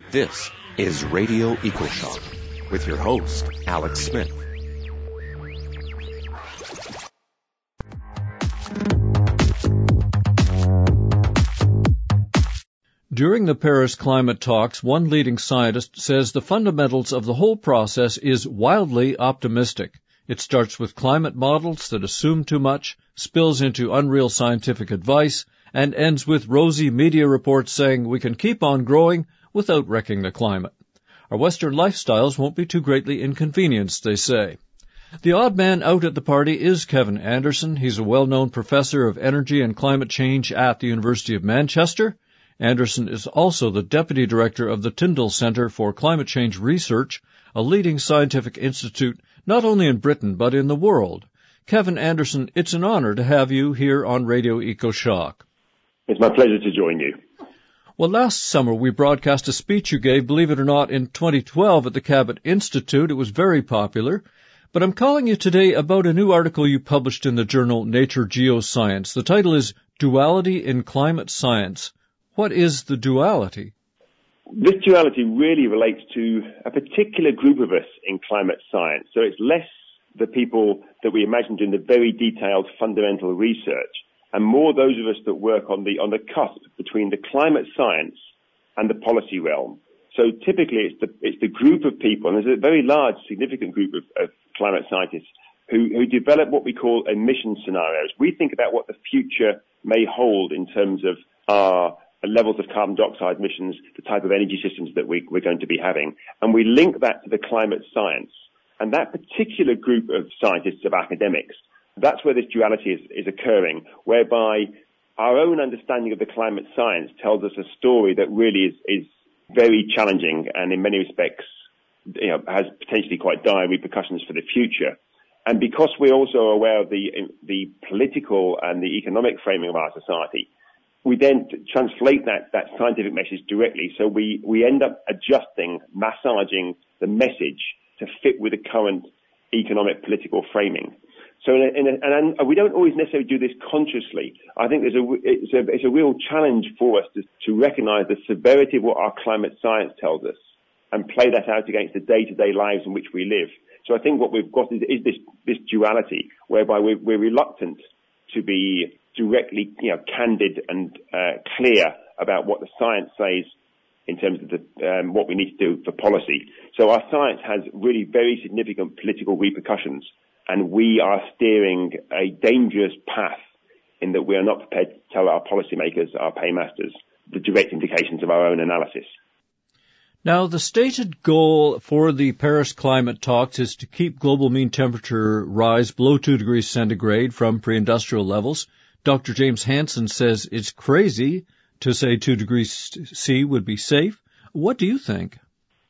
This is Radio EcoShock with your host, Alex Smith. During the Paris climate talks, one leading scientist says the fundamentals of the whole process is wildly optimistic. It starts with climate models that assume too much, spills into unreal scientific advice, and ends with rosy media reports saying we can keep on growing without wrecking the climate. Our Western lifestyles won't be too greatly inconvenienced, they say. The odd man out at the party is Kevin Anderson. He's a well-known professor of energy and climate change at the University of Manchester. Anderson is also the deputy director of the Tyndall Centre for Climate Change Research, a leading scientific institute not only in Britain but in the world. Kevin Anderson, it's an honor to have you here on Radio EcoShock. It's my pleasure to join you. Well, last summer we broadcast a speech you gave, believe it or not, in 2012 at the Cabot Institute. It was very popular. But I'm calling you today about a new article you published in the journal Nature Geoscience. The title is Duality in Climate Science. What is the duality? This duality really relates to a particular group of us in climate science. So it's less the people that we imagine doing the very detailed fundamental research, and more those of us that work on the cusp between the climate science and the policy realm. So typically it's the group of people, and there's a very large, significant group of climate scientists who develop what we call emission scenarios. We think about what the future may hold in terms of our levels of carbon dioxide emissions, the type of energy systems that we're going to be having, and we link that to the climate science. And that particular group of scientists, of academics, that's where this duality is occurring, whereby our own understanding of the climate science tells us a story that really is very challenging and in many respects, has potentially quite dire repercussions for the future. And because we're also aware of the political and the economic framing of our society, we then translate that scientific message directly. So we end up adjusting, massaging the message to fit with the current economic political framing. So, and we don't always necessarily do this consciously. I think it's a real challenge for us to recognize the severity of what our climate science tells us and play that out against the day-to-day lives in which we live. So I think what we've got is this duality whereby we're reluctant to be directly, candid and clear about what the science says in terms of what we need to do for policy. So our science has really very significant political repercussions, and we are steering a dangerous path in that we are not prepared to tell our policymakers, our paymasters, the direct implications of our own analysis. Now, the stated goal for the Paris climate talks is to keep global mean temperature rise below 2 degrees centigrade from pre-industrial levels. Dr. James Hansen says it's crazy to say 2 degrees C would be safe. What do you think?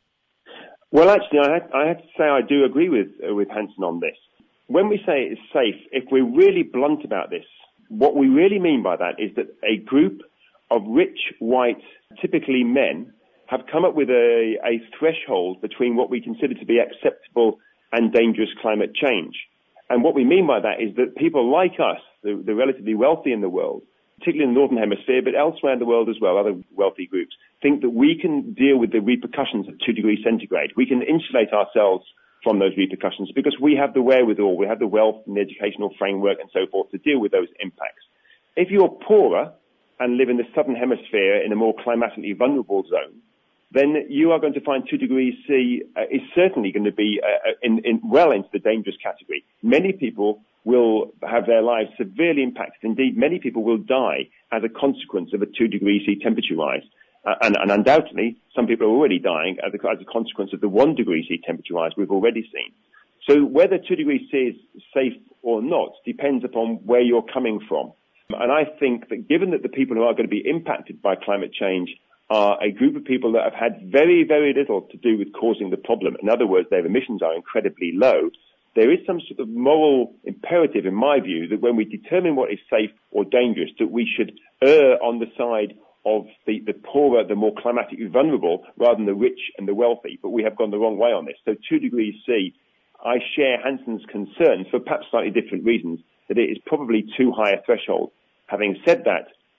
Well, actually, I have to say I do agree with Hansen on this. When we say it's safe, if we're really blunt about this, what we really mean by that is that a group of rich, white, typically men, have come up with a threshold between what we consider to be acceptable and dangerous climate change. And what we mean by that is that people like us, the relatively wealthy in the world, particularly in the Northern Hemisphere, but elsewhere in the world as well, other wealthy groups, think that we can deal with the repercussions of 2 degrees centigrade. We can insulate ourselves from those repercussions because we have the wherewithal, we have the wealth and the educational framework and so forth to deal with those impacts. If you're poorer and live in the Southern Hemisphere in a more climatically vulnerable zone, then you are going to find 2 degrees C is certainly going to be well into the dangerous category. Many people will have their lives severely impacted. Indeed, many people will die as a consequence of a 2 degrees C temperature rise. And undoubtedly, some people are already dying as a consequence of the 1 degree C temperature rise we've already seen. So whether 2 degrees C is safe or not depends upon where you're coming from. And I think that given that the people who are going to be impacted by climate change are a group of people that have had very, very little to do with causing the problem. In other words, their emissions are incredibly low. There is some sort of moral imperative, in my view, that when we determine what is safe or dangerous, that we should err on the side of the poorer, the more climatically vulnerable, rather than the rich and the wealthy. But we have gone the wrong way on this. So 2 degrees C, I share Hansen's concerns for perhaps slightly different reasons, that it is probably too high a threshold. Having said that,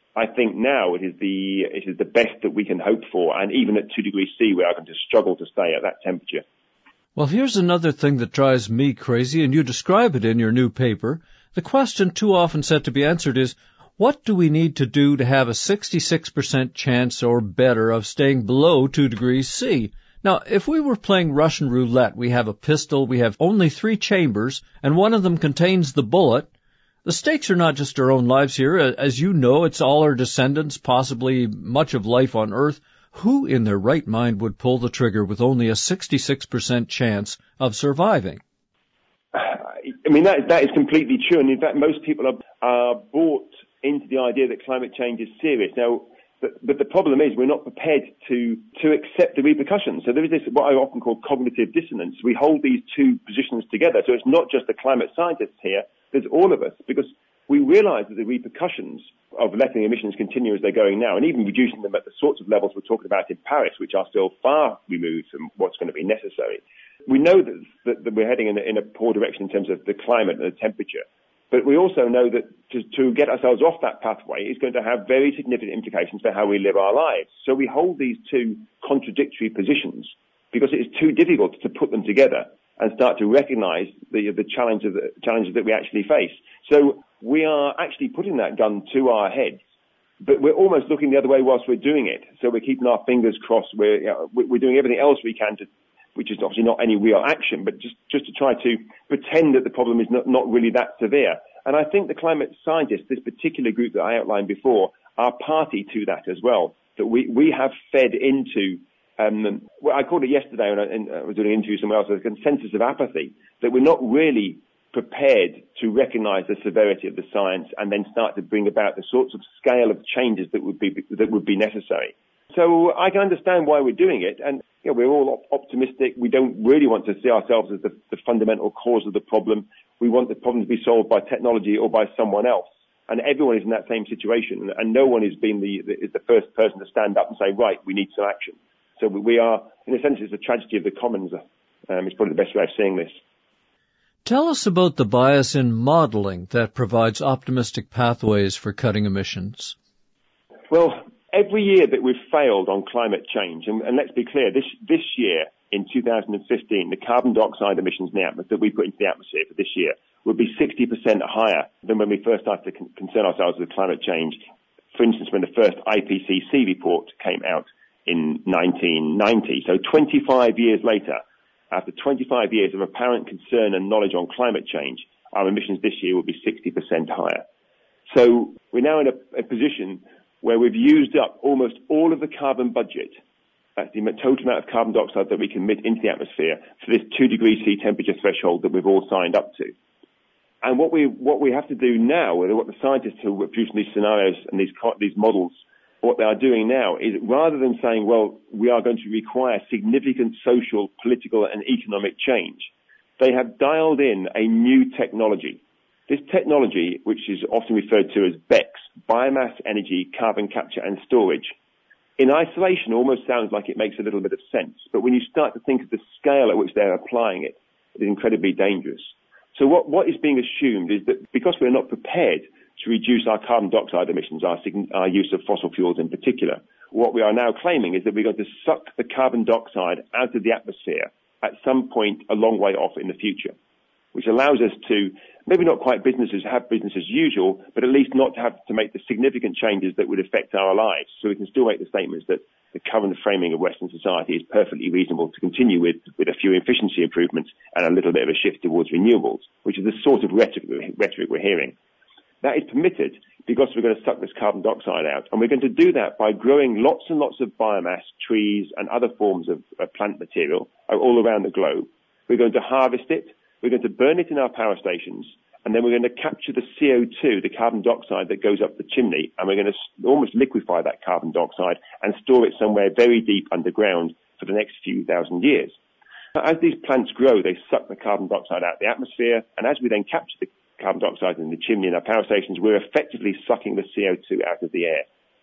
I think now it is the best that we can hope for, and even at 2 degrees C, we are going to struggle to stay at that temperature. Well, here's another thing that drives me crazy, and you describe it in your new paper. The question too often said to be answered is, what do we need to do to have a 66% chance or better of staying below 2 degrees C? Now, if we were playing Russian roulette, we have a pistol, we have only 3 chambers, and one of them contains the bullet. The stakes are not just our own lives here. As you know, it's all our descendants, possibly much of life on Earth. Who in their right mind would pull the trigger with only a 66% chance of surviving? I mean, that is completely true. And in fact, most people are bought into the idea that climate change is serious. Now, but the problem is we're not prepared to accept the repercussions. So there is this, what I often call cognitive dissonance. We hold these two positions together. So it's not just the climate scientists here, there's all of us, because we realize that the repercussions of letting emissions continue as they're going now, and even reducing them at the sorts of levels we're talking about in Paris, which are still far removed from what's going to be necessary. We know that we're heading in a poor direction in terms of the climate and the temperature. But we also know that to get ourselves off that pathway is going to have very significant implications for how we live our lives. So we hold these two contradictory positions because it is too difficult to put them together and start to recognize the challenges that we actually face. So we are actually putting that gun to our heads, but we're almost looking the other way whilst we're doing it. So we're keeping our fingers crossed. We're doing everything else we can which is obviously not any real action, but just to try to pretend that the problem is not really that severe. And I think the climate scientists, this particular group that I outlined before, are party to that as well, that we have fed into, I called it yesterday when I was doing an interview somewhere else, a consensus of apathy, that we're not really prepared to recognize the severity of the science and then start to bring about the sorts of scale of changes that would be necessary. So I can understand why we're doing it, and we're all optimistic. We don't really want to see ourselves as the fundamental cause of the problem. We want the problem to be solved by technology or by someone else, and everyone is in that same situation, and no one is the first person to stand up and say, right, we need some action. So we are, in a sense, it's a tragedy of the commons. It's probably the best way of seeing this. Tell us about the bias in modeling that provides optimistic pathways for cutting emissions. Well, every year that we've failed on climate change, and let's be clear, this year, in 2015, the carbon dioxide emissions that we put into the atmosphere for this year would be 60% higher than when we first started to concern ourselves with climate change. For instance, when the first IPCC report came out in 1990. So 25 years later, after 25 years of apparent concern and knowledge on climate change, our emissions this year will be 60% higher. So we're now in a position where we've used up almost all of the carbon budget, that's the total amount of carbon dioxide that we can emit into the atmosphere for this 2 degrees C temperature threshold that we've all signed up to. And what we have to do now, what the scientists who are producing these scenarios and these models, what they are doing now is, rather than saying, well, we are going to require significant social, political and economic change, they have dialed in a new technology. This technology, which is often referred to as BECCS, Biomass Energy Carbon Capture and Storage, in isolation almost sounds like it makes a little bit of sense, but when you start to think of the scale at which they're applying it, it is incredibly dangerous. So what is being assumed is that because we're not prepared to reduce our carbon dioxide emissions, our use of fossil fuels in particular, what we are now claiming is that we're going to suck the carbon dioxide out of the atmosphere at some point a long way off in the future, which allows us to maybe not quite have business as usual, but at least not to have to make the significant changes that would affect our lives. So we can still make the statements that the current framing of Western society is perfectly reasonable to continue with a few efficiency improvements and a little bit of a shift towards renewables, which is the sort of rhetoric we're hearing. That is permitted because we're going to suck this carbon dioxide out. And we're going to do that by growing lots and lots of biomass, trees, and other forms of plant material all around the globe. We're going to harvest it. We're going to burn it in our power stations, and then we're going to capture the CO2, the carbon dioxide that goes up the chimney, and we're going to almost liquefy that carbon dioxide and store it somewhere very deep underground for the next few thousand years. As these plants grow, they suck the carbon dioxide out of the atmosphere, and as we then capture the carbon dioxide in the chimney in our power stations, we're effectively sucking the CO2 out of the air.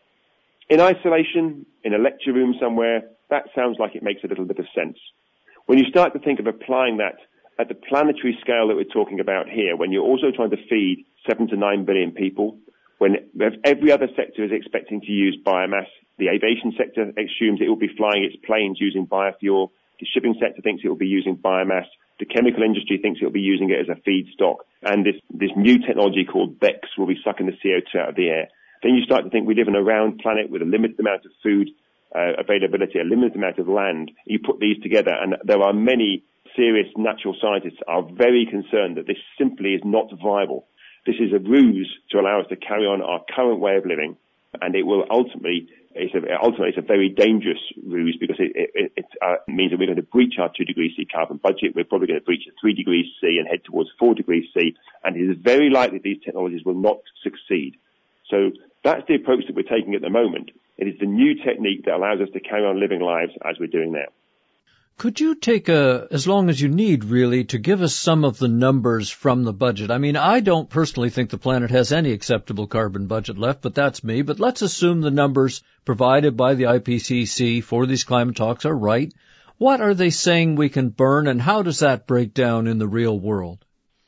In isolation, in a lecture room somewhere, that sounds like it makes a little bit of sense. When you start to think of applying that at the planetary scale that we're talking about here, when you're also trying to feed 7 to 9 billion people, when every other sector is expecting to use biomass. The aviation sector assumes it will be flying its planes using biofuel. The shipping sector thinks it will be using biomass. The chemical industry thinks it will be using it as a feedstock. And this new technology called BECCS will be sucking the CO2 out of the air. Then you start to think we live in a round planet with a limited amount of food availability, a limited amount of land. You put these together, and there are many serious natural scientists are very concerned that this simply is not viable. This is a ruse to allow us to carry on our current way of living, and it will ultimately it's a very dangerous ruse because it means that we're going to breach our 2 degrees C carbon budget. We're probably going to breach 3 degrees C and head towards 4 degrees C, and it is very likely these technologies will not succeed. So that's the approach that we're taking at the moment. It is the new technique that allows us to carry on living lives as we're doing now. Could you take as long as you need, really, to give us some of the numbers from the budget? I mean, I don't personally think the planet has any acceptable carbon budget left, but that's me. But let's assume the numbers provided by the IPCC for these climate talks are right. What are they saying we can burn, and how does that break down in the real world?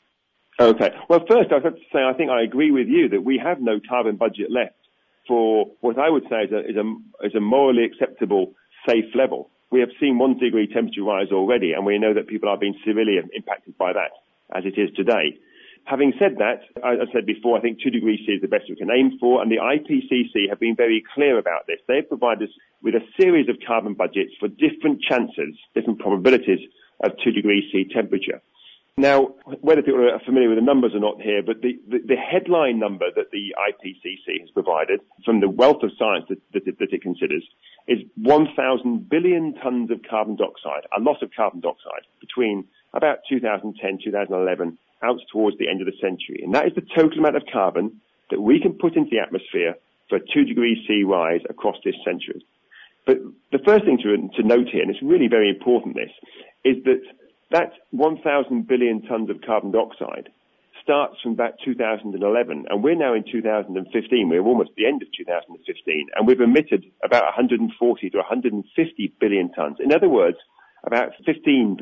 Okay. Well, first, I have to say I think I agree with you that we have no carbon budget left for what I would say is a morally acceptable, safe level. We have seen 1 degree temperature rise already, and we know that people are being severely impacted by that, as it is today. Having said that, as I said before, I think 2 degrees C is the best we can aim for, and the IPCC have been very clear about this. They've provided us with a series of carbon budgets for different chances, different probabilities of 2 degrees C temperature. Now, whether people are familiar with the numbers or not here, but the headline number that the IPCC has provided from the wealth of science that it considers is 1,000 billion tons of carbon dioxide, a loss of carbon dioxide between about 2010, 2011, out towards the end of the century. And that is the total amount of carbon that we can put into the atmosphere for a 2 degrees C rise across this century. But the first thing to note here, and it's really very important this, is that 1,000 billion tons of carbon dioxide starts from about 2011, and we're now in 2015. We're almost at the end of 2015, and we've emitted about 140 to 150 billion tons. In other words, about 15%,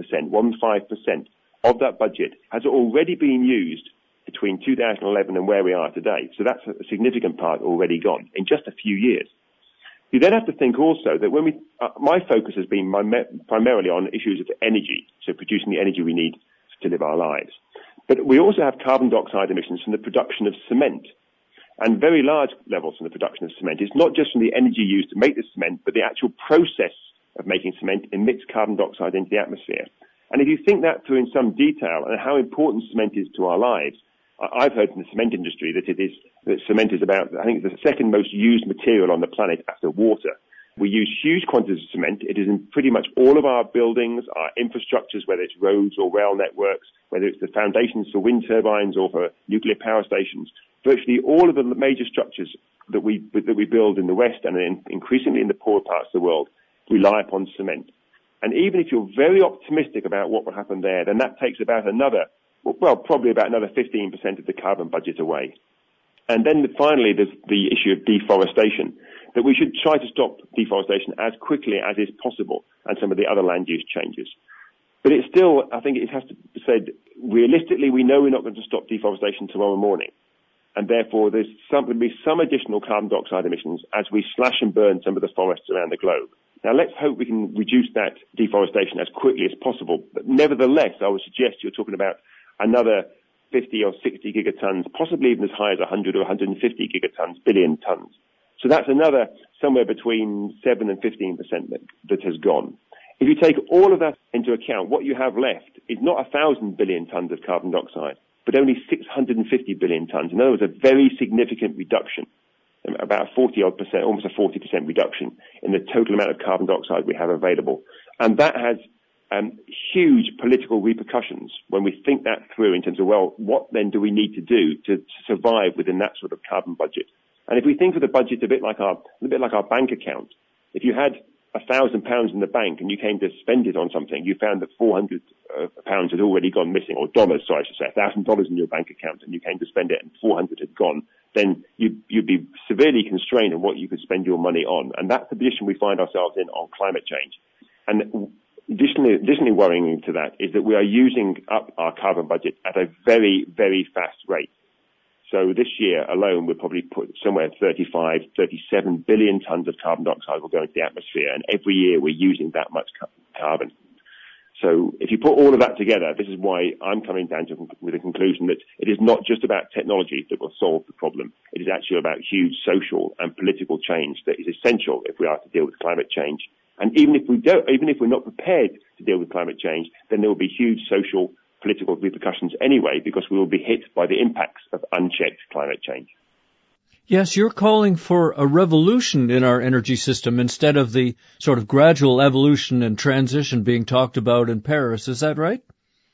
15% of that budget has already been used between 2011 and where we are today. So that's a significant part already gone in just a few years. You then have to think also that my focus has been primarily on issues of energy, so producing the energy we need to live our lives. But we also have carbon dioxide emissions from the production of cement, and very large levels from the production of cement. It's not just from the energy used to make the cement, but the actual process of making cement emits carbon dioxide into the atmosphere. And if you think that through in some detail and how important cement is to our lives, I've heard from the cement industry that cement is about, I think it's the second most used material on the planet after water. We use huge quantities of cement. It is in pretty much all of our buildings, our infrastructures, whether it's roads or rail networks, whether it's the foundations for wind turbines or for nuclear power stations. Virtually all of the major structures that we build in the West and increasingly in the poorer parts of the world rely upon cement. And even if you're very optimistic about what will happen there, then that takes about probably about another 15% of the carbon budget away. And then finally, there's the issue of deforestation, that we should try to stop deforestation as quickly as is possible and some of the other land use changes. But it's still, I think it has to be said, realistically, we know we're not going to stop deforestation tomorrow morning. And therefore, there's going to be some additional carbon dioxide emissions as we slash and burn some of the forests around the globe. Now, let's hope we can reduce that deforestation as quickly as possible. But nevertheless, I would suggest you're talking about another 50 or 60 gigatons, possibly even as high as 100 or 150 gigatons, billion tons. So that's another somewhere between 7 and 15% that has gone. If you take all of that into account, what you have left is not 1,000 billion tons of carbon dioxide, but only 650 billion tons. In other words, a very significant reduction, about 40-odd%, almost a 40% reduction in the total amount of carbon dioxide we have available. And that has huge political repercussions when we think that through in terms of, well, what then do we need to do to survive within that sort of carbon budget? And if we think of the budget a bit like our bank account, if you had £1,000 in the bank and you came to spend it on something, you found that £400 had already gone missing, or dollars, sorry, I should say, $1,000 in your bank account, and you came to spend it and 400 had gone, then you'd be severely constrained on what you could spend your money on. And that's the position we find ourselves in on climate change. And additionally worrying to that is that we are using up our carbon budget at a very, very fast rate. So So this year alone, we'll probably put somewhere 35, 37 billion tons of carbon dioxide will go into the atmosphere. And every year we're using that much carbon. So if you put all of that together, this is why I'm coming down with the conclusion that it is not just about technology that will solve the problem. It is actually about huge social and political change that is essential if we are to deal with climate change. And even if we're not prepared to deal with climate change, then there will be huge social, political repercussions anyway, because we will be hit by the impacts of unchecked climate change. Yes, you're calling for a revolution in our energy system instead of the sort of gradual evolution and transition being talked about in Paris. Is that right?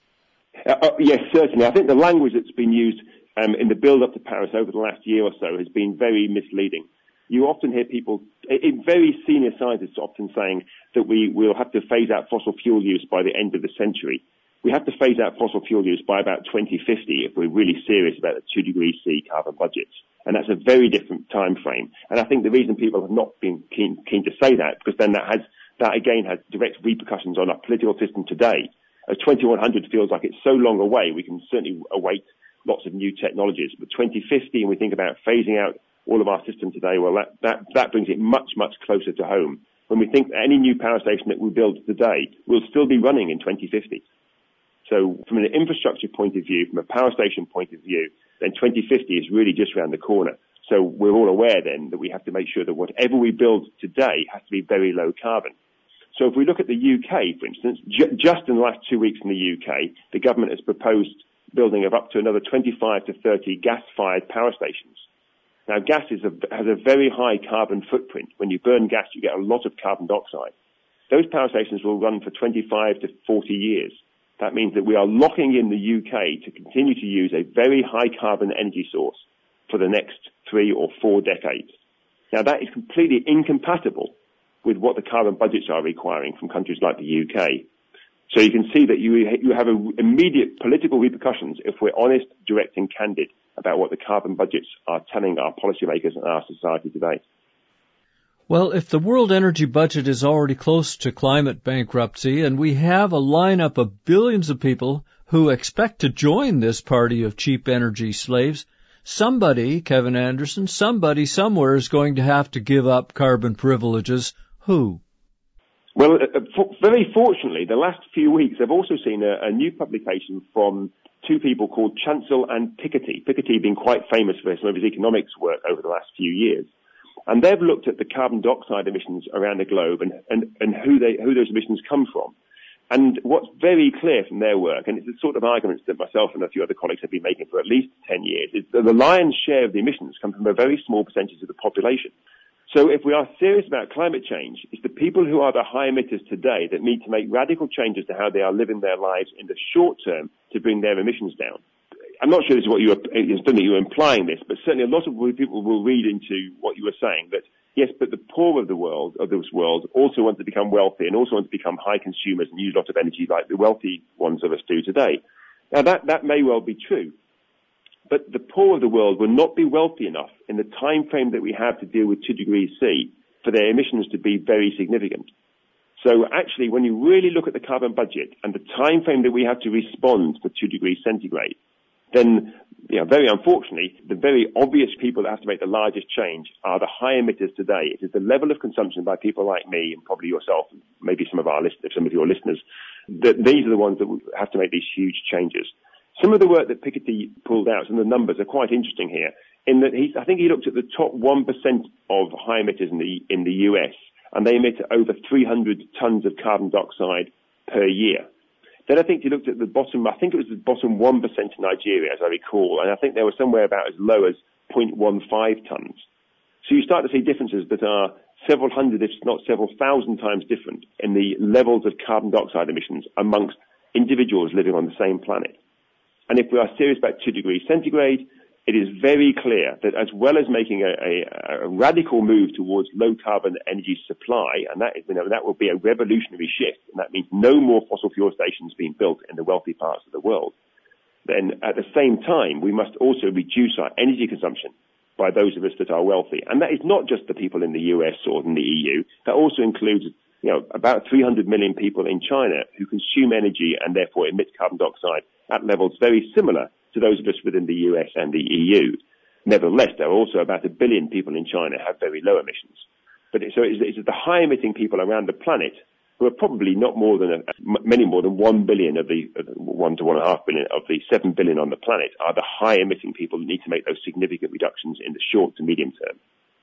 Yes, certainly. I think the language that's been used in the build-up to Paris over the last year or so has been very misleading. You often hear people, very senior scientists often saying that we will have to phase out fossil fuel use by the end of the century. We have to phase out fossil fuel use by about 2050 if we're really serious about the 2 degrees C carbon budgets. And that's a very different time frame. And I think the reason people have not been keen to say that, because then that again has direct repercussions on our political system today. As 2100 feels like it's so long away, we can certainly await lots of new technologies. But 2050, and we think about phasing out all of our system today, well, that brings it much, much closer to home. When we think that any new power station that we build today will still be running in 2050. So from an infrastructure point of view, from a power station point of view, then 2050 is really just around the corner. So we're all aware then that we have to make sure that whatever we build today has to be very low carbon. So if we look at the UK, for instance, just in the last 2 weeks in the UK, the government has proposed building of up to another 25 to 30 gas-fired power stations. Now, gas has a very high carbon footprint. When you burn gas, you get a lot of carbon dioxide. Those power stations will run for 25 to 40 years. That means that we are locking in the UK to continue to use a very high carbon energy source for the next 3 or 4 decades. Now, that is completely incompatible with what the carbon budgets are requiring from countries like the UK. So you can see that you have immediate political repercussions if we're honest, direct and candid about what the carbon budgets are telling our policymakers and our society today. Well, if the world energy budget is already close to climate bankruptcy and we have a lineup of billions of people who expect to join this party of cheap energy slaves, somebody, Kevin Anderson, somebody somewhere is going to have to give up carbon privileges. Who? Well, very fortunately, the last few weeks I've also seen a new publication from two people called Chancel and Piketty. Piketty being quite famous for some of his economics work over the last few years. And they've looked at the carbon dioxide emissions around the globe and who those emissions come from. And what's very clear from their work, and it's the sort of arguments that myself and a few other colleagues have been making for at least 10 years, is that the lion's share of the emissions come from a very small percentage of the population. So if we are serious about climate change, it's the people who are the high emitters today that need to make radical changes to how they are living their lives in the short term to bring their emissions down. I'm not sure this is what you're implying this, but certainly a lot of people will read into what you were saying, that yes, but the poor of this world also want to become wealthy and also want to become high consumers and use a lot of energy like the wealthy ones of us do today. Now that may well be true, but the poor of the world will not be wealthy enough in the time frame that we have to deal with 2 degrees C for their emissions to be very significant. So actually, when you really look at the carbon budget and the time frame that we have to respond to 2 degrees centigrade, then, very unfortunately, the very obvious people that have to make the largest change are the high emitters today. It is the level of consumption by people like me and probably yourself, and maybe some of your listeners, that these are the ones that have to make these huge changes. Some of the work that Piketty pulled out, some of the numbers are quite interesting here, in that I think he looked at the top 1% of high emitters in the US, and they emit over 300 tons of carbon dioxide per year. Then I think he looked at the bottom 1% in Nigeria, as I recall, and I think they were somewhere about as low as 0.15 tons. So you start to see differences that are several hundred, if not several thousand times different in the levels of carbon dioxide emissions amongst individuals living on the same planet. And if we are serious about 2 degrees centigrade, it is very clear that as well as making a radical move towards low carbon energy supply, and that will be a revolutionary shift, and that means no more fossil fuel stations being built in the wealthy parts of the world, then at the same time, we must also reduce our energy consumption by those of us that are wealthy. And that is not just the people in the US or in the EU. That also includes, about 300 million people in China who consume energy and therefore emit carbon dioxide at levels very similar to those of us within the US and the EU. Nevertheless, there are also about 1 billion people in China who have very low emissions. But it's the high emitting people around the planet who are probably not more than many more than 1 billion of the 1 to 1.5 billion of the 7 billion on the planet are the high emitting people who need to make those significant reductions in the short to medium term.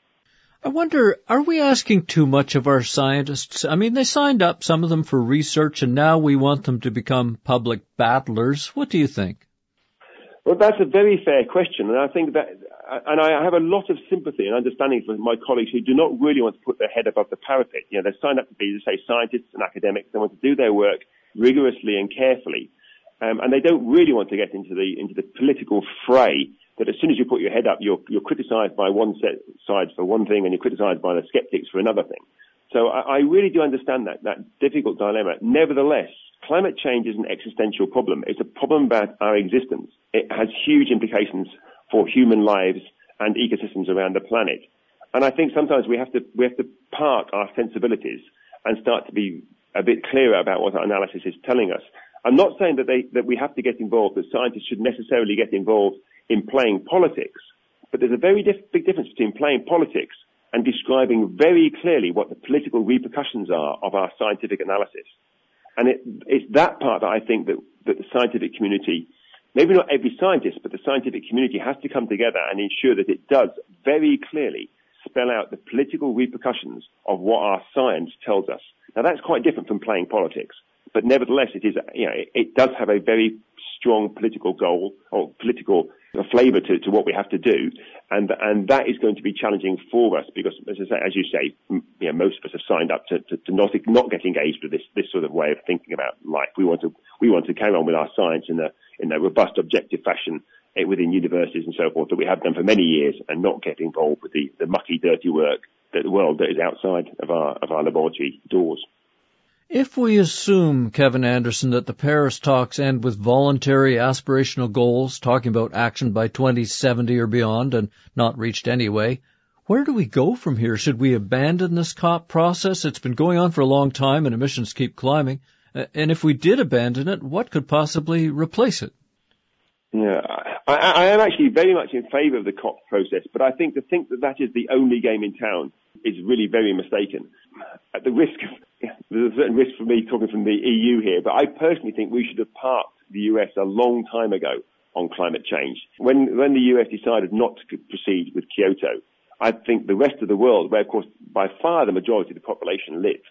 I wonder, are we asking too much of our scientists? I mean, they signed up, some of them, for research, and now we want them to become public battlers. What do you think? Well, that's a very fair question, and I think that, and I have a lot of sympathy and understanding for my colleagues who do not really want to put their head above the parapet. You know, they're signed up to be, say, scientists and academics. They want to do their work rigorously and carefully, and they don't really want to get into the political fray. That as soon as you put your head up, you're criticised by one side for one thing, and you're criticised by the skeptics for another thing. So I really do understand that difficult dilemma. Nevertheless, climate change is an existential problem. It's a problem about our existence. It has huge implications for human lives and ecosystems around the planet. And I think sometimes we have to park our sensibilities and start to be a bit clearer about what our analysis is telling us. I'm not saying that we have to get involved, that scientists should necessarily get involved in playing politics, but there's a very big difference between playing politics and describing very clearly what the political repercussions are of our scientific analysis. And it's that part that I think that the scientific community, maybe not every scientist, but the scientific community has to come together and ensure that it does very clearly spell out the political repercussions of what our science tells us. Now that's quite different from playing politics, but nevertheless it does have a very strong political goal or political flavour to what we have to do, and that is going to be challenging for us because, as you say, most of us have signed up to not get engaged with this sort of way of thinking about life. We want to carry on with our science in a robust, objective fashion within universities and so forth that we have done for many years, and not get involved with the mucky, dirty work that the world that is outside of our laboratory doors. If we assume, Kevin Anderson, that the Paris talks end with voluntary aspirational goals, talking about action by 2070 or beyond, and not reached anyway, where do we go from here? Should we abandon this COP process? It's been going on for a long time and emissions keep climbing. And if we did abandon it, what could possibly replace it? Yeah, I am actually very much in favour of the COP process, but I think to think that is the only game in town is really very mistaken. At the risk of, there's a certain risk for me talking from the EU here, but I personally think we should have parked the US a long time ago on climate change. When the US decided not to proceed with Kyoto, I think the rest of the world, where of course by far the majority of the population live,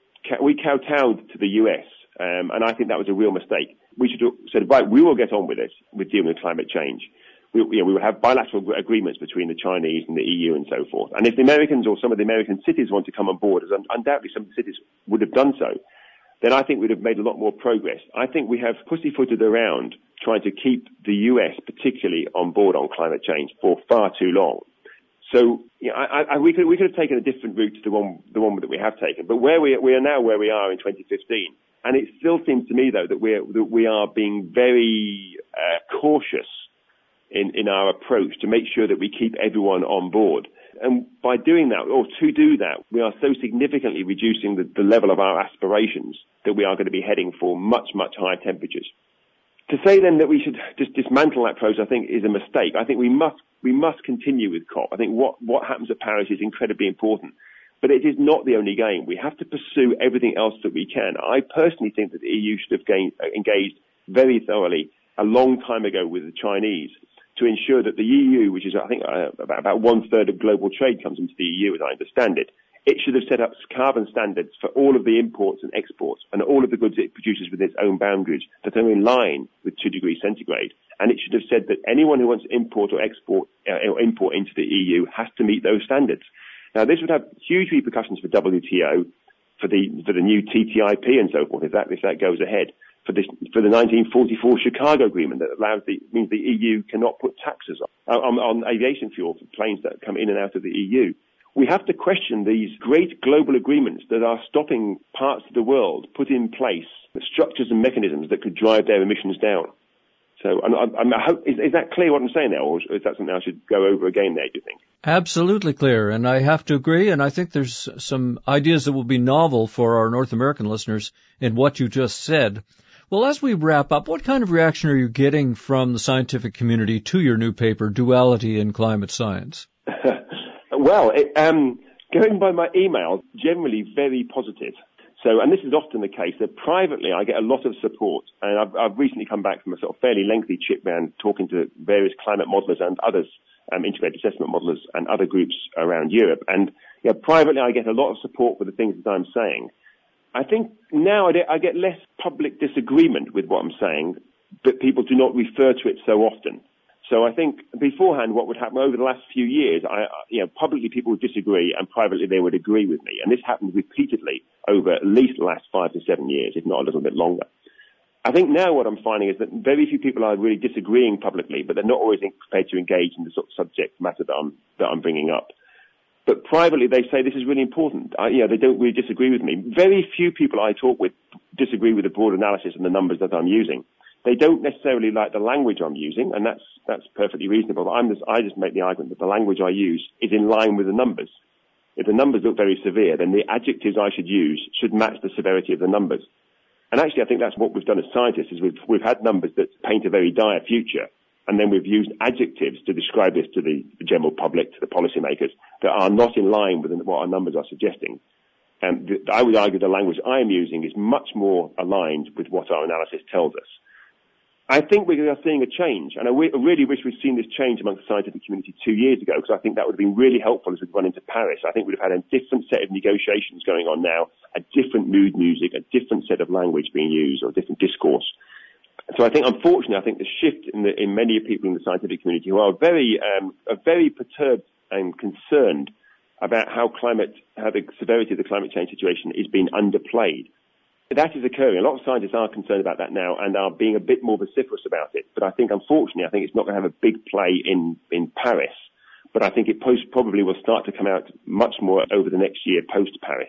we kowtowed to the US, and I think that was a real mistake. We should have said, right, we will get on with this, with dealing with climate change. We will have bilateral agreements between the Chinese and the EU and so forth. And if the Americans or some of the American cities want to come on board, as undoubtedly some of the cities would have done so, then I think we'd have made a lot more progress. I think we have pussyfooted around trying to keep the US particularly on board on climate change for far too long. So we could have taken a different route to the one that we have taken. But we are now where we are in 2015. And it still seems to me, though, that we are being very cautious in our approach to make sure that we keep everyone on board. And by doing that, or to do that, we are so significantly reducing the level of our aspirations that we are going to be heading for much, much higher temperatures. To say then that we should just dismantle that process, I think, is a mistake. I think we must continue with COP. I think what happens at Paris is incredibly important. But it is not the only game. We have to pursue everything else that we can. I personally think that the EU should have engaged very thoroughly a long time ago with the Chinese to ensure that the EU, which is, I think, about 1/3 of global trade comes into the EU, as I understand it, it should have set up carbon standards for all of the imports and exports and all of the goods it produces within its own boundaries that are in line with 2 degrees centigrade. And it should have said that anyone who wants to import or export or import into the EU has to meet those standards. Now, this would have huge repercussions for WTO, for the new TTIP and so forth, if that goes ahead, for the 1944 Chicago Agreement that means the EU cannot put taxes on aviation fuel for planes that come in and out of the EU. We have to question these great global agreements that are stopping parts of the world put in place the structures and mechanisms that could drive their emissions down. So I hope, is that clear what I'm saying there, or is that something I should go over again there, do you think? Absolutely clear, and I have to agree, and I think there's some ideas that will be novel for our North American listeners in what you just said. Well, as we wrap up, what kind of reaction are you getting from the scientific community to your new paper, Duality in Climate Science? Well, going by my emails, generally very positive. So, and this is often the case, that privately I get a lot of support. And I've recently come back from a sort of fairly lengthy trip around talking to various climate modelers and others, integrated assessment modelers and other groups around Europe. And privately I get a lot of support for the things that I'm saying. I think now I get less public disagreement with what I'm saying, but people do not refer to it so often. So I think beforehand what would happen over the last few years, publicly people would disagree and privately they would agree with me. And this happened repeatedly over at least the last 5 to 7 years, if not a little bit longer. I think now what I'm finding is that very few people are really disagreeing publicly, but they're not always prepared to engage in the sort of subject matter that I'm bringing up. But privately, they say this is really important. They don't really disagree with me. Very few people I talk with disagree with the broad analysis and the numbers that I'm using. They don't necessarily like the language I'm using, and that's perfectly reasonable. But I just make the argument that the language I use is in line with the numbers. If the numbers look very severe, then the adjectives I should use should match the severity of the numbers. And actually, I think that's what we've done as scientists, is we've had numbers that paint a very dire future, and then we've used adjectives to describe this to the general public, to the policymakers, that are not in line with what our numbers are suggesting. And I would argue the language I am using is much more aligned with what our analysis tells us. I think we are seeing a change, and I really wish we'd seen this change amongst the scientific community 2 years ago, because I think that would have been really helpful as we've run into Paris. I think we'd have had a different set of negotiations going on now, a different mood music, a different set of language being used, or a different discourse. So I think, unfortunately, the shift in many people in the scientific community who are very perturbed and concerned about how the severity of the climate change situation is being underplayed. That is occurring. A lot of scientists are concerned about that now and are being a bit more vociferous about it. But I think, unfortunately, it's not going to have a big play in Paris. But I think it probably will start to come out much more over the next year post-Paris.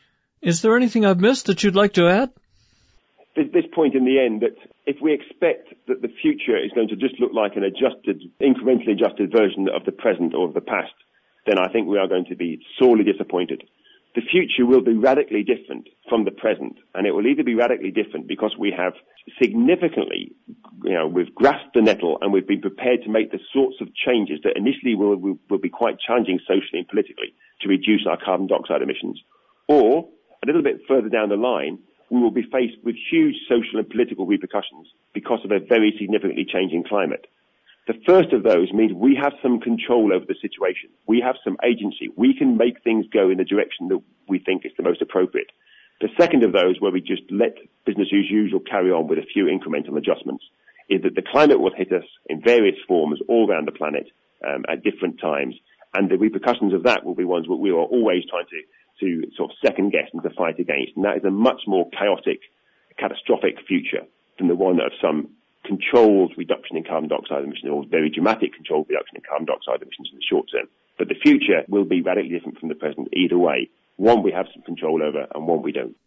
Is there anything I've missed that you'd like to add? There's this point in the end that if we expect that the future is going to just look like an incrementally adjusted version of the present or of the past, then I think we are going to be sorely disappointed. The future will be radically different from the present, and it will either be radically different because we have significantly, we've grasped the nettle and we've been prepared to make the sorts of changes that initially will be quite challenging socially and politically to reduce our carbon dioxide emissions. Or, a little bit further down the line, we will be faced with huge social and political repercussions because of a very significantly changing climate. The first of those means we have some control over the situation. We have some agency. We can make things go in the direction that we think is the most appropriate. The second of those, where we just let business as usual carry on with a few incremental adjustments, is that the climate will hit us in various forms all around the planet at different times, and the repercussions of that will be ones that we are always trying to sort of second guess and to fight against. And that is a much more chaotic, catastrophic future than the one of some controlled reduction in carbon dioxide emissions, or very dramatic controlled reduction in carbon dioxide emissions in the short term. But the future will be radically different from the present either way. One we have some control over and one we don't.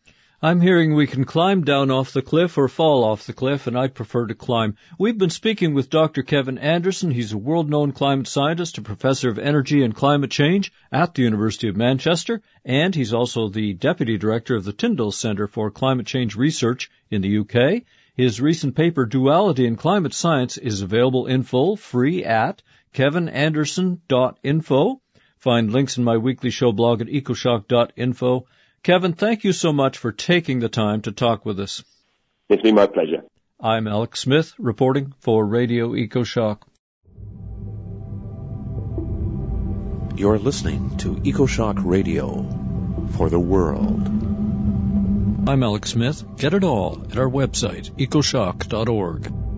I'm hearing we can climb down off the cliff or fall off the cliff, and I'd prefer to climb. We've been speaking with Dr. Kevin Anderson. He's a world-known climate scientist, a professor of energy and climate change at the University of Manchester, and he's also the deputy director of the Tyndall Centre for Climate Change Research in the UK. His recent paper, Duality in Climate Science, is available in full, free at kevinanderson.info. Find links in my weekly show blog at ecoshock.info. Kevin, thank you so much for taking the time to talk with us. It's been my pleasure. I'm Alex Smith, reporting for Radio EcoShock. You're listening to EcoShock Radio for the world. I'm Alex Smith. Get it all at our website, ecoshock.org.